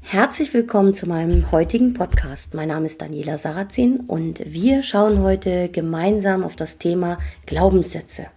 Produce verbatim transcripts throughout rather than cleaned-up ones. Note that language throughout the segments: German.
Herzlich willkommen zu meinem heutigen Podcast. Mein Name ist Daniela Sarrazin und wir schauen heute gemeinsam auf das Thema Glaubenssätze.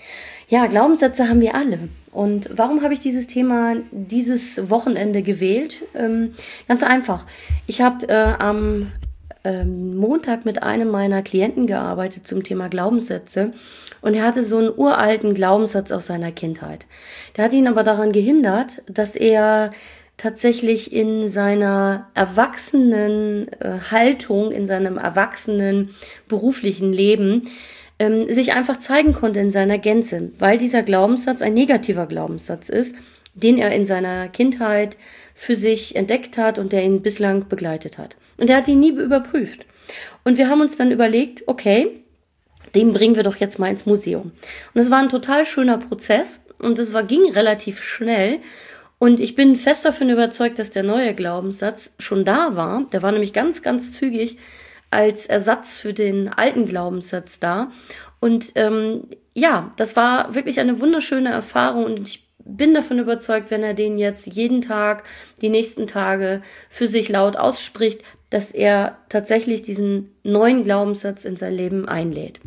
Ja, Glaubenssätze haben wir alle. Und warum habe ich dieses Thema dieses Wochenende gewählt? Ähm, ganz einfach. Ich habe äh, am ähm, Montag mit einem meiner Klienten gearbeitet zum Thema Glaubenssätze und er hatte so einen uralten Glaubenssatz aus seiner Kindheit. Der hat ihn aber daran gehindert, dass er tatsächlich in seiner erwachsenen äh, Haltung, in seinem erwachsenen beruflichen Leben ähm, sich einfach zeigen konnte in seiner Gänze, weil dieser Glaubenssatz ein negativer Glaubenssatz ist, den er in seiner Kindheit für sich entdeckt hat und der ihn bislang begleitet hat. Und er hat ihn nie überprüft. Und wir haben uns dann überlegt, okay, den bringen wir doch jetzt mal ins Museum. Und es war ein total schöner Prozess und es war, ging relativ schnell. Und ich bin fest davon überzeugt, dass der neue Glaubenssatz schon da war. Der war nämlich ganz, ganz zügig als Ersatz für den alten Glaubenssatz da. Und ähm, ja, das war wirklich eine wunderschöne Erfahrung und ich bin davon überzeugt, wenn er den jetzt jeden Tag, die nächsten Tage für sich laut ausspricht, dass er tatsächlich diesen neuen Glaubenssatz in sein Leben einlädt.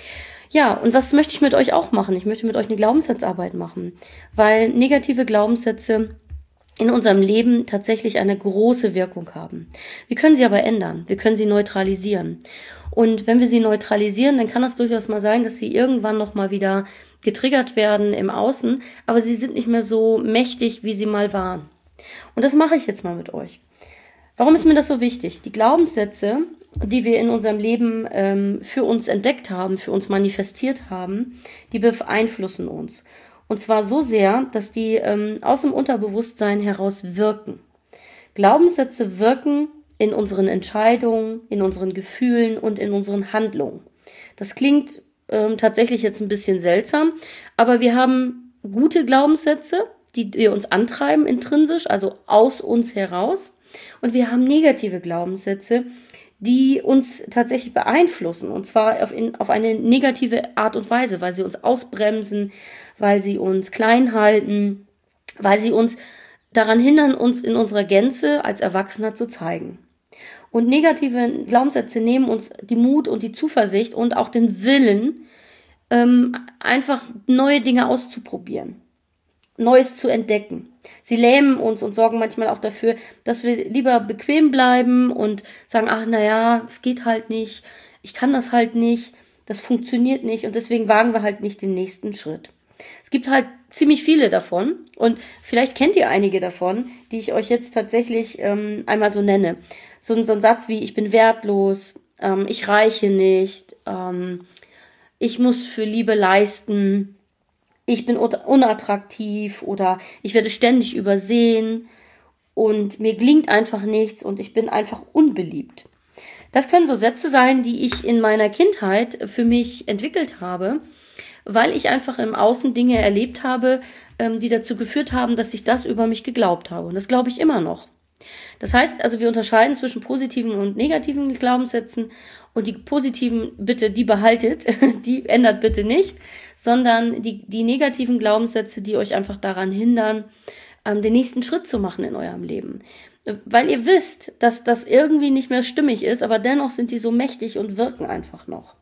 Ja, und was möchte ich mit euch auch machen? Ich möchte mit euch eine Glaubenssatzarbeit machen, weil negative Glaubenssätze in unserem Leben tatsächlich eine große Wirkung haben. Wir können sie aber ändern, wir können sie neutralisieren. Und wenn wir sie neutralisieren, dann kann es durchaus mal sein, dass sie irgendwann nochmal wieder getriggert werden im Außen, aber sie sind nicht mehr so mächtig, wie sie mal waren. Und das mache ich jetzt mal mit euch. Warum ist mir das so wichtig? Die Glaubenssätze, die wir in unserem Leben ähm, für uns entdeckt haben, für uns manifestiert haben, die beeinflussen uns. Und zwar so sehr, dass die ähm, aus dem Unterbewusstsein heraus wirken. Glaubenssätze wirken in unseren Entscheidungen, in unseren Gefühlen und in unseren Handlungen. Das klingt ähm, tatsächlich jetzt ein bisschen seltsam, aber wir haben gute Glaubenssätze, die, die uns antreiben intrinsisch, also aus uns heraus. Und wir haben negative Glaubenssätze, die uns tatsächlich beeinflussen. Und zwar auf, in, auf eine negative Art und Weise, weil sie uns ausbremsen, weil sie uns klein halten, weil sie uns daran hindern, uns in unserer Gänze als Erwachsener zu zeigen. Und negative Glaubenssätze nehmen uns die Mut und die Zuversicht und auch den Willen, ähm, einfach neue Dinge auszuprobieren. Neues zu entdecken. Sie lähmen uns und sorgen manchmal auch dafür, dass wir lieber bequem bleiben und sagen, ach naja, es geht halt nicht, ich kann das halt nicht, das funktioniert nicht und deswegen wagen wir halt nicht den nächsten Schritt. Es gibt halt ziemlich viele davon und vielleicht kennt ihr einige davon, die ich euch jetzt tatsächlich ähm, einmal so nenne. So, so ein Satz wie, ich bin wertlos, ähm, ich reiche nicht, ähm, ich muss für Liebe leisten, ich bin unattraktiv oder ich werde ständig übersehen und mir gelingt einfach nichts und ich bin einfach unbeliebt. Das können so Sätze sein, die ich in meiner Kindheit für mich entwickelt habe, weil ich einfach im Außen Dinge erlebt habe, die dazu geführt haben, dass ich das über mich geglaubt habe. Und das glaube ich immer noch. Das heißt also, wir unterscheiden zwischen positiven und negativen Glaubenssätzen und die positiven bitte, die behaltet, die ändert bitte nicht, sondern die, die negativen Glaubenssätze, die euch einfach daran hindern, ähm, den nächsten Schritt zu machen in eurem Leben. Weil ihr wisst, dass das irgendwie nicht mehr stimmig ist, aber dennoch sind die so mächtig und wirken einfach noch.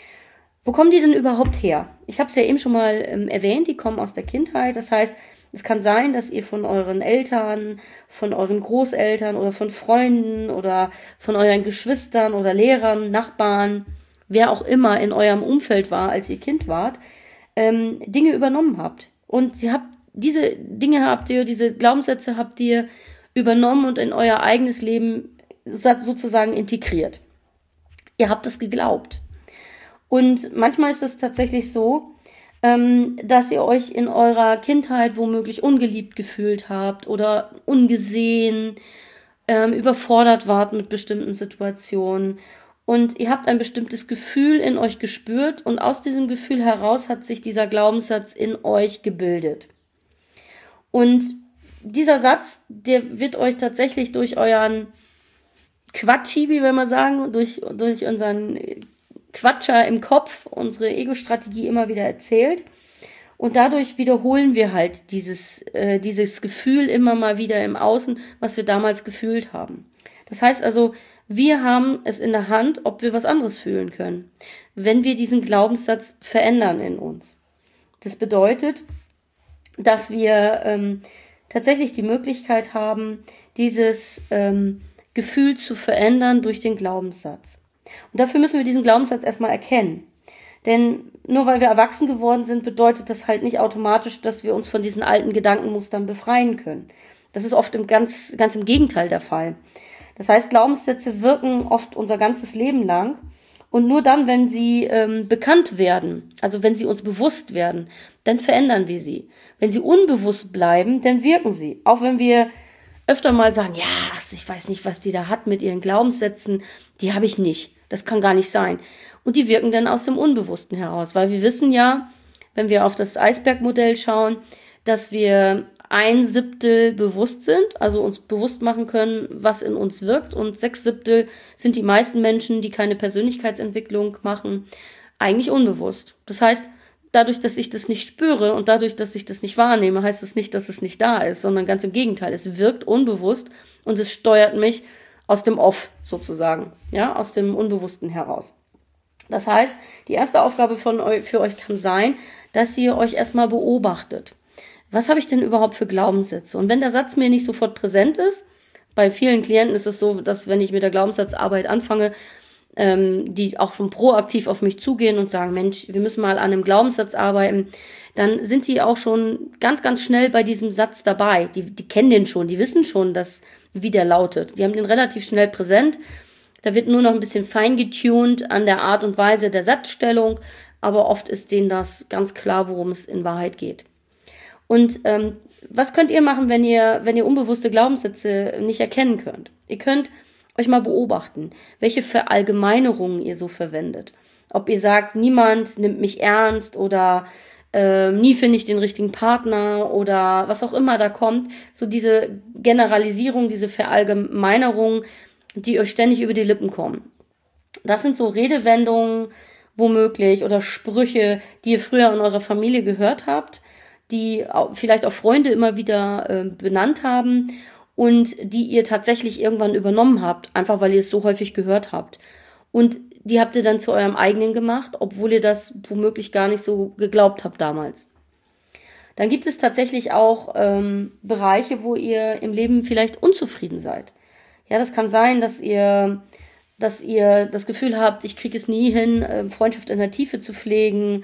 Wo kommen die denn überhaupt her? Ich habe es ja eben schon mal ähm, erwähnt, die kommen aus der Kindheit, das heißt, es kann sein, dass ihr von euren Eltern, von euren Großeltern oder von Freunden oder von euren Geschwistern oder Lehrern, Nachbarn, wer auch immer in eurem Umfeld war, als ihr Kind wart, ähm, Dinge übernommen habt. Und sie habt, diese Dinge habt ihr, diese Glaubenssätze habt ihr übernommen und in euer eigenes Leben sozusagen integriert. Ihr habt es geglaubt. Und manchmal ist es tatsächlich so, dass ihr euch in eurer Kindheit womöglich ungeliebt gefühlt habt oder ungesehen, ähm, überfordert wart mit bestimmten Situationen und ihr habt ein bestimmtes Gefühl in euch gespürt und aus diesem Gefühl heraus hat sich dieser Glaubenssatz in euch gebildet. Und dieser Satz, der wird euch tatsächlich durch euren Quatschi, wie wir mal sagen, durch, durch unseren Quatscher im Kopf, unsere Ego-Strategie immer wieder erzählt. Und dadurch wiederholen wir halt dieses, äh, dieses Gefühl immer mal wieder im Außen, was wir damals gefühlt haben. Das heißt also, wir haben es in der Hand, ob wir was anderes fühlen können, wenn wir diesen Glaubenssatz verändern in uns. Das bedeutet, dass wir ähm, tatsächlich die Möglichkeit haben, dieses ähm, Gefühl zu verändern durch den Glaubenssatz. Und dafür müssen wir diesen Glaubenssatz erstmal erkennen. Denn nur weil wir erwachsen geworden sind, bedeutet das halt nicht automatisch, dass wir uns von diesen alten Gedankenmustern befreien können. Das ist oft im ganz, ganz im Gegenteil der Fall. Das heißt, Glaubenssätze wirken oft unser ganzes Leben lang. Und nur dann, wenn sie ähm, bekannt werden, also wenn sie uns bewusst werden, dann verändern wir sie. Wenn sie unbewusst bleiben, dann wirken sie. Auch wenn wir öfter mal sagen, ja, ich weiß nicht, was die da hat mit ihren Glaubenssätzen, die habe ich nicht. Das kann gar nicht sein. Und die wirken dann aus dem Unbewussten heraus, weil wir wissen ja, wenn wir auf das Eisbergmodell schauen, dass wir ein Siebtel bewusst sind, also uns bewusst machen können, was in uns wirkt, und sechs Siebtel sind die meisten Menschen, die keine Persönlichkeitsentwicklung machen, eigentlich unbewusst. Das heißt, dadurch, dass ich das nicht spüre und dadurch, dass ich das nicht wahrnehme, heißt es nicht, dass es nicht da ist, sondern ganz im Gegenteil, es wirkt unbewusst und es steuert mich aus dem Off sozusagen, ja, aus dem Unbewussten heraus. Das heißt, die erste Aufgabe von eu- für euch kann sein, dass ihr euch erstmal beobachtet. Was habe ich denn überhaupt für Glaubenssätze? Und wenn der Satz mir nicht sofort präsent ist, bei vielen Klienten ist es so, dass wenn ich mit der Glaubenssatzarbeit anfange, ähm, die auch schon proaktiv auf mich zugehen und sagen, Mensch, wir müssen mal an einem Glaubenssatz arbeiten, dann sind die auch schon ganz, ganz schnell bei diesem Satz dabei. Die, die kennen den schon, die wissen schon, dass, wie der lautet. Die haben den relativ schnell präsent. Da wird nur noch ein bisschen feingetuned an der Art und Weise der Satzstellung, aber oft ist denen das ganz klar, worum es in Wahrheit geht. Und ähm, was könnt ihr machen, wenn ihr, wenn ihr unbewusste Glaubenssätze nicht erkennen könnt? Ihr könnt euch mal beobachten, welche Verallgemeinerungen ihr so verwendet. Ob ihr sagt, niemand nimmt mich ernst oder äh, nie finde ich den richtigen Partner oder was auch immer da kommt. So diese Generalisierung, diese Verallgemeinerung, die euch ständig über die Lippen kommen. Das sind so Redewendungen womöglich oder Sprüche, die ihr früher in eurer Familie gehört habt, die vielleicht auch Freunde immer wieder äh, benannt haben und die ihr tatsächlich irgendwann übernommen habt, einfach weil ihr es so häufig gehört habt. Und die habt ihr dann zu eurem eigenen gemacht, obwohl ihr das womöglich gar nicht so geglaubt habt damals. Dann gibt es tatsächlich auch ähm, Bereiche, wo ihr im Leben vielleicht unzufrieden seid. Ja, das kann sein, dass ihr, dass ihr das Gefühl habt, ich kriege es nie hin, äh, Freundschaft in der Tiefe zu pflegen.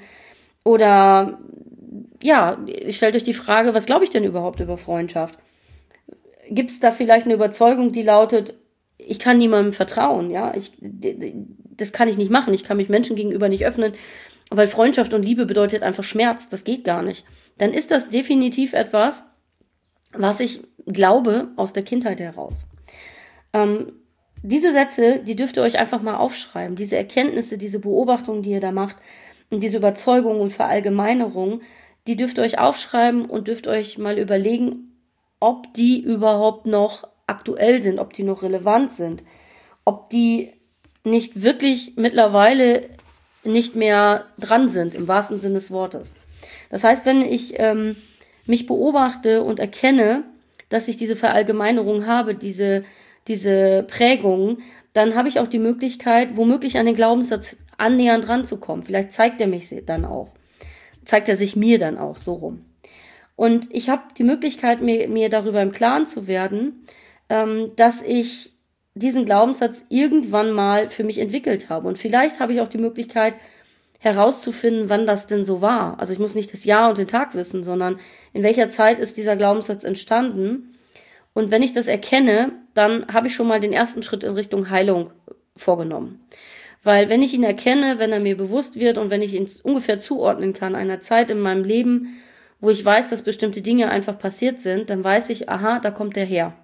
Oder ja, stellt euch die Frage, was glaube ich denn überhaupt über Freundschaft? Gibt es da vielleicht eine Überzeugung, die lautet, ich kann niemandem vertrauen, ja, ich, das kann ich nicht machen, ich kann mich Menschen gegenüber nicht öffnen, weil Freundschaft und Liebe bedeutet einfach Schmerz, das geht gar nicht. Dann ist das definitiv etwas, was ich glaube aus der Kindheit heraus. Ähm, diese Sätze, die dürft ihr euch einfach mal aufschreiben, diese Erkenntnisse, diese Beobachtungen, die ihr da macht, und diese Überzeugungen und Verallgemeinerungen, die dürft ihr euch aufschreiben und dürft euch mal überlegen, ob die überhaupt noch aktuell sind, ob die noch relevant sind, ob die nicht wirklich mittlerweile nicht mehr dran sind, im wahrsten Sinne des Wortes. Das heißt, wenn ich ähm, mich beobachte und erkenne, dass ich diese Verallgemeinerung habe, diese, diese Prägungen, dann habe ich auch die Möglichkeit, womöglich an den Glaubenssatz annähernd ranzukommen. Vielleicht zeigt er mich dann auch. Zeigt er sich mir dann auch so rum. Und ich habe die Möglichkeit, mir, mir darüber im Klaren zu werden, ähm, dass ich diesen Glaubenssatz irgendwann mal für mich entwickelt habe. Und vielleicht habe ich auch die Möglichkeit, herauszufinden, wann das denn so war. Also ich muss nicht das Jahr und den Tag wissen, sondern in welcher Zeit ist dieser Glaubenssatz entstanden. Und wenn ich das erkenne, dann habe ich schon mal den ersten Schritt in Richtung Heilung vorgenommen. Weil wenn ich ihn erkenne, wenn er mir bewusst wird und wenn ich ihn ungefähr zuordnen kann, einer Zeit in meinem Leben, wo ich weiß, dass bestimmte Dinge einfach passiert sind, dann weiß ich, aha, da kommt der her.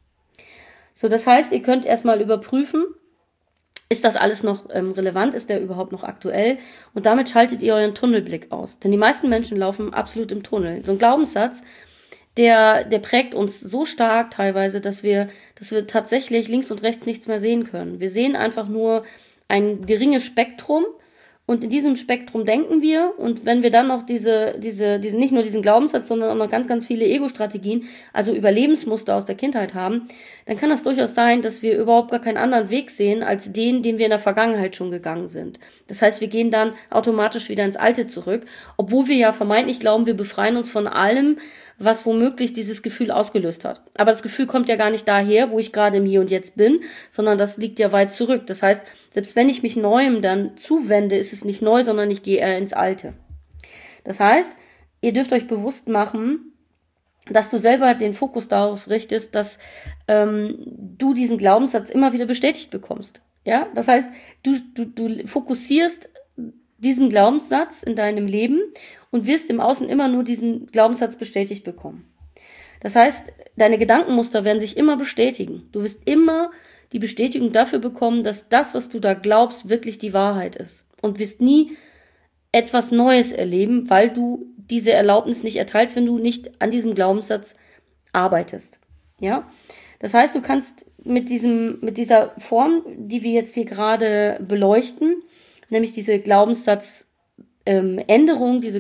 So, das heißt, ihr könnt erstmal überprüfen, ist das alles noch ähm, relevant, ist der überhaupt noch aktuell? Und damit schaltet ihr euren Tunnelblick aus. Denn die meisten Menschen laufen absolut im Tunnel. So ein Glaubenssatz, der, der prägt uns so stark teilweise, dass wir, dass wir tatsächlich links und rechts nichts mehr sehen können. Wir sehen einfach nur ein geringes Spektrum Und in diesem Spektrum denken wir. Und wenn wir dann noch diese, diese, diesen, nicht nur diesen Glaubenssatz, sondern auch noch ganz, ganz viele Ego-Strategien, also Überlebensmuster aus der Kindheit haben, dann kann das durchaus sein, dass wir überhaupt gar keinen anderen Weg sehen, als den, den wir in der Vergangenheit schon gegangen sind. Das heißt, wir gehen dann automatisch wieder ins Alte zurück, obwohl wir ja vermeintlich glauben, wir befreien uns von allem, was womöglich dieses Gefühl ausgelöst hat. Aber das Gefühl kommt ja gar nicht daher, wo ich gerade im Hier und Jetzt bin, sondern das liegt ja weit zurück. Das heißt, selbst wenn ich mich Neuem dann zuwende, ist es nicht neu, sondern ich gehe eher ins Alte. Das heißt, ihr dürft euch bewusst machen, dass du selber den Fokus darauf richtest, dass ähm, du diesen Glaubenssatz immer wieder bestätigt bekommst. Ja, das heißt, du, du, du fokussierst diesen Glaubenssatz in deinem Leben und wirst im Außen immer nur diesen Glaubenssatz bestätigt bekommen. Das heißt, deine Gedankenmuster werden sich immer bestätigen. Du wirst immer die Bestätigung dafür bekommen, dass das, was du da glaubst, wirklich die Wahrheit ist. Und wirst nie etwas Neues erleben, weil du diese Erlaubnis nicht erteilst, wenn du nicht an diesem Glaubenssatz arbeitest. Ja? Das heißt, du kannst mit diesem, mit dieser Form, die wir jetzt hier gerade beleuchten, nämlich diese Glaubenssatzänderung, ähm, diese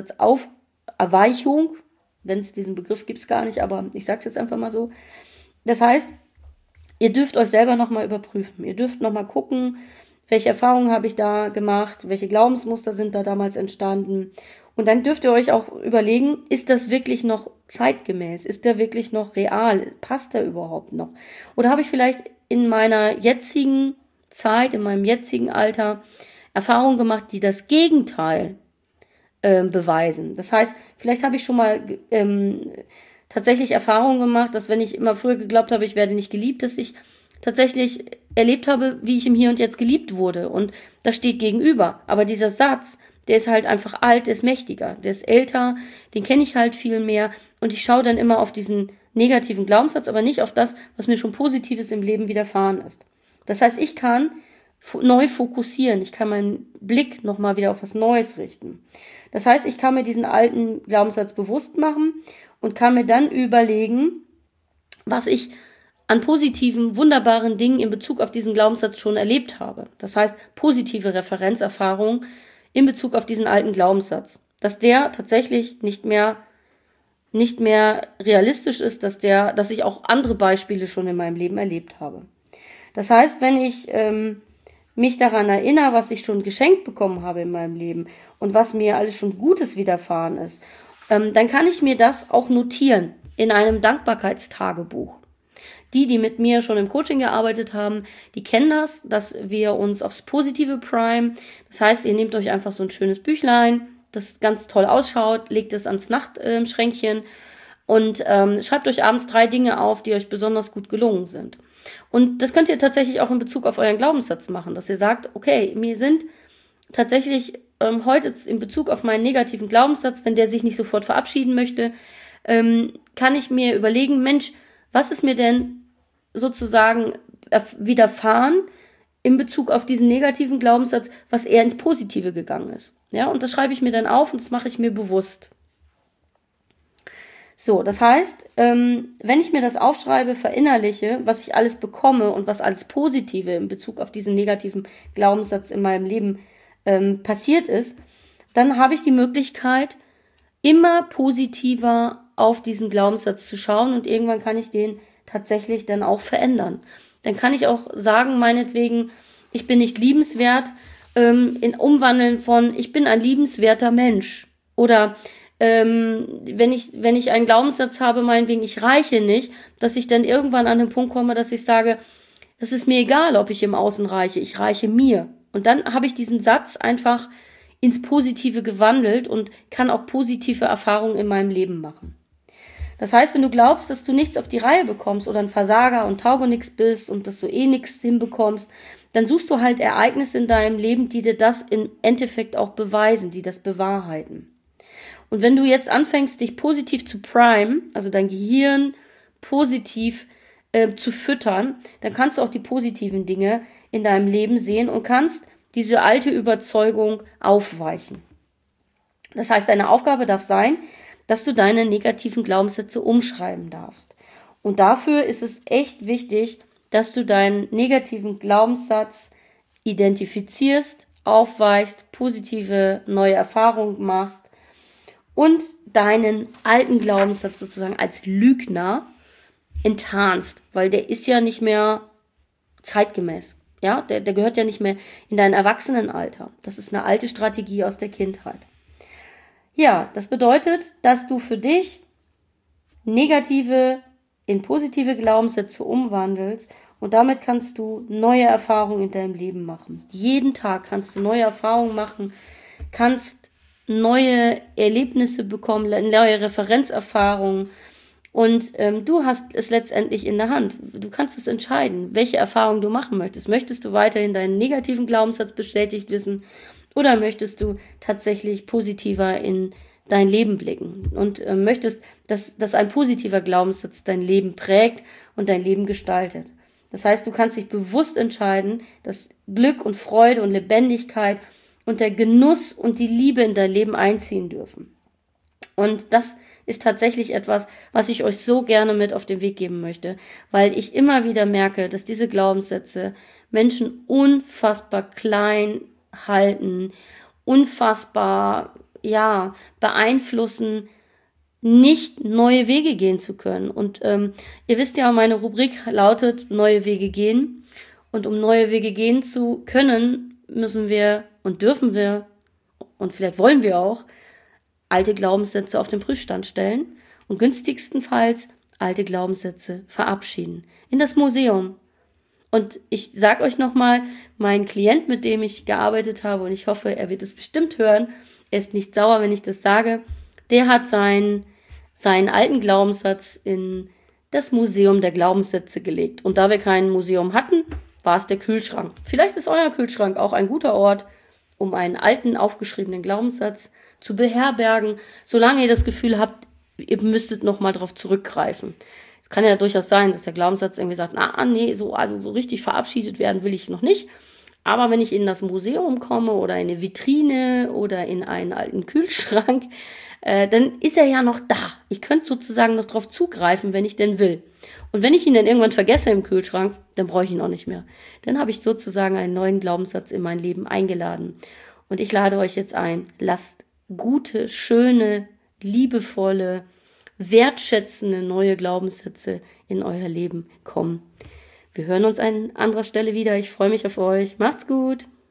Glaubenssatzaufweichung, wenn es diesen Begriff gibt es gar nicht, aber ich sage es jetzt einfach mal so. Das heißt, ihr dürft euch selber nochmal überprüfen. Ihr dürft nochmal gucken, welche Erfahrungen habe ich da gemacht, welche Glaubensmuster sind da damals entstanden. Und dann dürft ihr euch auch überlegen, ist das wirklich noch zeitgemäß? Ist der wirklich noch real? Passt der überhaupt noch? Oder habe ich vielleicht in meiner jetzigen Zeit, in meinem jetzigen Alter Erfahrungen gemacht, die das Gegenteil äh, beweisen? Das heißt, vielleicht habe ich schon mal ähm, tatsächlich Erfahrungen gemacht, dass wenn ich immer früher geglaubt habe, ich werde nicht geliebt, dass ich tatsächlich erlebt habe, wie ich im Hier und Jetzt geliebt wurde. Und das steht gegenüber. Aber dieser Satz, der ist halt einfach alt, der ist mächtiger, der ist älter, den kenne ich halt viel mehr. Und ich schaue dann immer auf diesen negativen Glaubenssatz, aber nicht auf das, was mir schon Positives im Leben widerfahren ist. Das heißt, ich kann f- neu fokussieren. Ich kann meinen Blick nochmal wieder auf was Neues richten. Das heißt, ich kann mir diesen alten Glaubenssatz bewusst machen und kann mir dann überlegen, was ich an positiven, wunderbaren Dingen in Bezug auf diesen Glaubenssatz schon erlebt habe. Das heißt, positive Referenzerfahrungen in Bezug auf diesen alten Glaubenssatz. Dass der tatsächlich nicht mehr, nicht mehr realistisch ist, dass der, dass ich auch andere Beispiele schon in meinem Leben erlebt habe. Das heißt, wenn ich ähm, mich daran erinnere, was ich schon geschenkt bekommen habe in meinem Leben und was mir alles schon Gutes widerfahren ist, ähm, dann kann ich mir das auch notieren in einem Dankbarkeitstagebuch. Die, die mit mir schon im Coaching gearbeitet haben, die kennen das, dass wir uns aufs Positive primen. Das heißt, ihr nehmt euch einfach so ein schönes Büchlein, das ganz toll ausschaut, legt es ans Nachtschränkchen äh, und ähm, schreibt euch abends drei Dinge auf, die euch besonders gut gelungen sind. Und das könnt ihr tatsächlich auch in Bezug auf euren Glaubenssatz machen, dass ihr sagt, okay, mir sind tatsächlich ähm, heute in Bezug auf meinen negativen Glaubenssatz, wenn der sich nicht sofort verabschieden möchte, ähm, kann ich mir überlegen, Mensch, was ist mir denn sozusagen widerfahren in Bezug auf diesen negativen Glaubenssatz, was eher ins Positive gegangen ist. Ja, und das schreibe ich mir dann auf und das mache ich mir bewusst. So, das heißt, ähm, wenn ich mir das aufschreibe, verinnerliche, was ich alles bekomme und was alles Positive in Bezug auf diesen negativen Glaubenssatz in meinem Leben ähm, passiert ist, dann habe ich die Möglichkeit, immer positiver auf diesen Glaubenssatz zu schauen und irgendwann kann ich den tatsächlich dann auch verändern. Dann kann ich auch sagen, meinetwegen, ich bin nicht liebenswert, ähm, in Umwandeln von, ich bin ein liebenswerter Mensch. Oder ähm, wenn ich, wenn ich einen Glaubenssatz habe, meinetwegen, ich reiche nicht, dass ich dann irgendwann an den Punkt komme, dass ich sage, es ist mir egal, ob ich im Außen reiche, ich reiche mir. Und dann habe ich diesen Satz einfach ins Positive gewandelt und kann auch positive Erfahrungen in meinem Leben machen. Das heißt, wenn du glaubst, dass du nichts auf die Reihe bekommst oder ein Versager und Taugenichts bist und dass du eh nichts hinbekommst, dann suchst du halt Ereignisse in deinem Leben, die dir das im Endeffekt auch beweisen, die das bewahrheiten. Und wenn du jetzt anfängst, dich positiv zu primen, also dein Gehirn positiv äh, zu füttern, dann kannst du auch die positiven Dinge in deinem Leben sehen und kannst diese alte Überzeugung aufweichen. Das heißt, deine Aufgabe darf sein, dass du deine negativen Glaubenssätze umschreiben darfst. Und dafür ist es echt wichtig, dass du deinen negativen Glaubenssatz identifizierst, aufweichst, positive neue Erfahrungen machst und deinen alten Glaubenssatz sozusagen als Lügner enttarnst, weil der ist ja nicht mehr zeitgemäß. Ja, der, der gehört ja nicht mehr in dein Erwachsenenalter. Das ist eine alte Strategie aus der Kindheit. Ja, das bedeutet, dass du für dich negative in positive Glaubenssätze umwandelst und damit kannst du neue Erfahrungen in deinem Leben machen. Jeden Tag kannst du neue Erfahrungen machen, kannst neue Erlebnisse bekommen, neue Referenzerfahrungen und ähm, du hast es letztendlich in der Hand. Du kannst es entscheiden, welche Erfahrung du machen möchtest. Möchtest du weiterhin deinen negativen Glaubenssatz bestätigt wissen oder möchtest du tatsächlich positiver in dein Leben blicken und äh, möchtest, dass, dass ein positiver Glaubenssatz dein Leben prägt und dein Leben gestaltet. Das heißt, du kannst dich bewusst entscheiden, dass Glück und Freude und Lebendigkeit und der Genuss und die Liebe in dein Leben einziehen dürfen. Und das ist tatsächlich etwas, was ich euch so gerne mit auf den Weg geben möchte, weil ich immer wieder merke, dass diese Glaubenssätze Menschen unfassbar klein halten, unfassbar, ja, beeinflussen, nicht neue Wege gehen zu können. Und ähm, ihr wisst ja, meine Rubrik lautet neue Wege gehen. Und um neue Wege gehen zu können, müssen wir und dürfen wir und vielleicht wollen wir auch alte Glaubenssätze auf den Prüfstand stellen und günstigstenfalls alte Glaubenssätze verabschieden. In das Museum. Und ich sage euch nochmal, mein Klient, mit dem ich gearbeitet habe, und ich hoffe, er wird es bestimmt hören, er ist nicht sauer, wenn ich das sage, der hat seinen, seinen alten Glaubenssatz in das Museum der Glaubenssätze gelegt. Und da wir kein Museum hatten, war es der Kühlschrank. Vielleicht ist euer Kühlschrank auch ein guter Ort, um einen alten, aufgeschriebenen Glaubenssatz zu beherbergen, solange ihr das Gefühl habt, ihr müsstet nochmal drauf zurückgreifen. Es kann ja durchaus sein, dass der Glaubenssatz irgendwie sagt, na, nee, so, also so richtig verabschiedet werden will ich noch nicht. Aber wenn ich in das Museum komme oder in eine Vitrine oder in einen alten Kühlschrank, äh, dann ist er ja noch da. Ich könnte sozusagen noch drauf zugreifen, wenn ich denn will. Und wenn ich ihn dann irgendwann vergesse im Kühlschrank, dann brauche ich ihn auch nicht mehr. Dann habe ich sozusagen einen neuen Glaubenssatz in mein Leben eingeladen. Und ich lade euch jetzt ein, lasst gute, schöne, liebevolle, wertschätzende neue Glaubenssätze in euer Leben kommen. Wir hören uns an anderer Stelle wieder. Ich freue mich auf euch. Macht's gut!